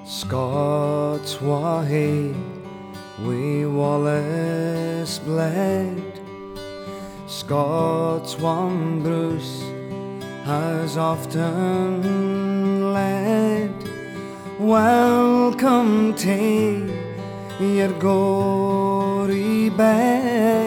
Scots wha hae wi Wallace bled, Scots one Bruce has often led. Welcome to your gory bed.